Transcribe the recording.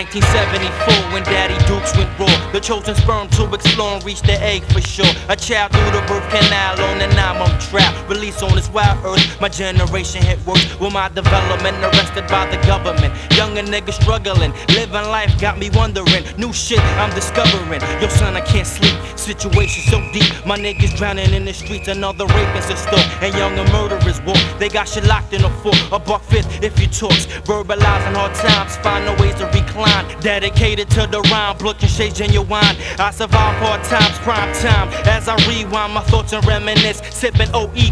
1974 when Daddy Dukes went raw. The chosen sperm to explore and reach the egg for sure. A child through the birth canal on the 9-month trap. Released on this wild earth, my generation hit worse. With my development arrested by the government. Younger niggas struggling, living life got me wondering. New shit I'm discovering. Yo son, I can't sleep, situation so deep. My niggas drowning in the streets, another rapist in store. And younger murderers walk, they got shit locked in a fort. $1.50 if you talks, verbalizing hard times, find no ways to recline. Dedicated to the rhyme, looking shades genuine. I survive hard times, prime time. As I rewind my thoughts and reminisce, sipping OE